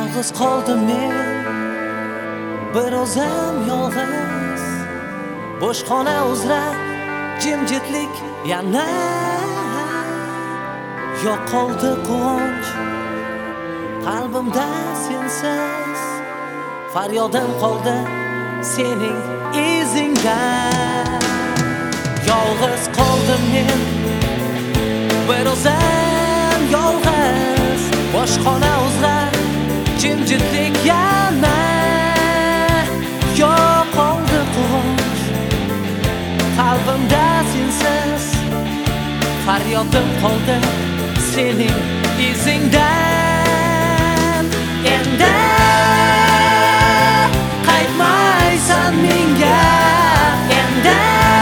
Yolg'iz qoldim men, bir o'zim yolg'iz. Bo'sh xona uzra jimjitlik yana. Yo'qoldi quvonch qalbimda sensiz. Faryodim qoldi sening izingdan. Yolg'iz qoldim men, bir o'zim yolg'iz. Bo'sh xona uzra jimjitlik yana. Yo'qoldi quvonch qalbimda sensiz. Faryodim qoldi sening izingdan. Endi qaytmaysan menga. Endi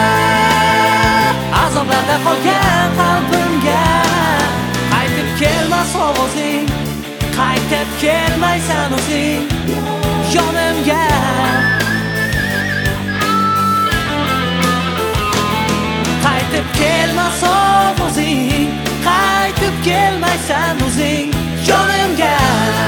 azoblarda qolgan qalbimga qaytib kelmas ovozing. Qaytib kelmaysan o'zing yonimga. Qaytib kelmas ovozing. Qaytib kelmaysan o'zing yonimga.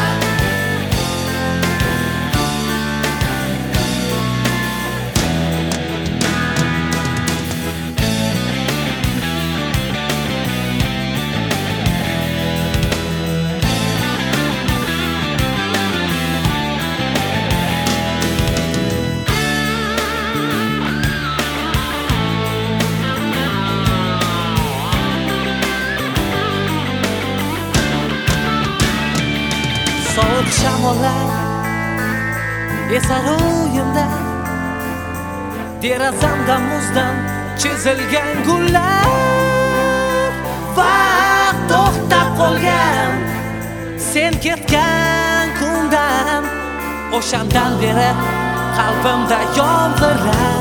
Sovuq shamollar esar o'yimda. Derazamdan muzdan chizilgan gullar. Vaqt to'xtab qolgan sen ketgan kundan. O'shandan beri qalbimda yomg'irlar.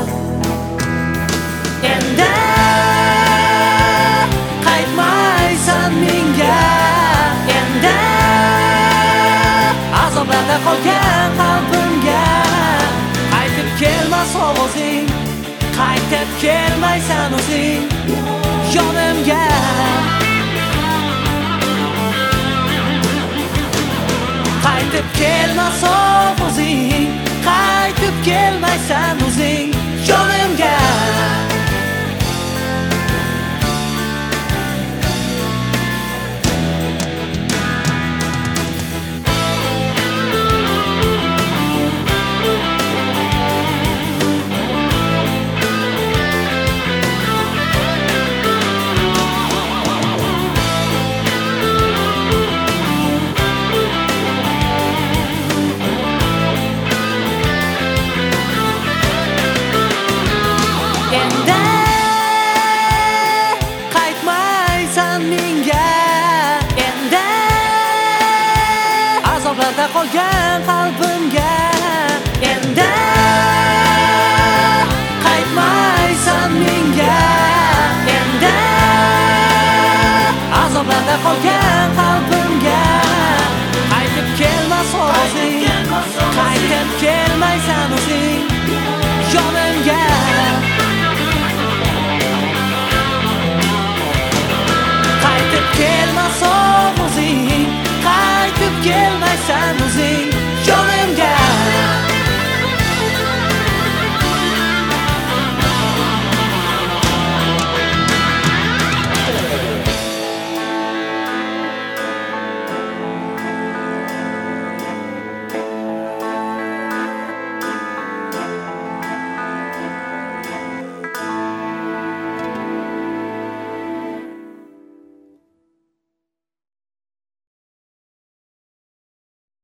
Endi qaytmaysan menga. Endi azoblarda qolgan qalbimga qaytib kelmas ovozing. Qaytib kelmaysan o'zing yonimga. Qaytib kelmas ovozing. Qaytib kelmaysan o'zing yonimga. Azoblarda qolgan qalbimga endi qaytmaysan menga. Endi azoblarda qolgan qalbimga qaytib kelmas ovozing. Qaytib kelmaysan o'zing yonimga. Qaytib kelmas ovozing. Qaytib kelmaysan o'zing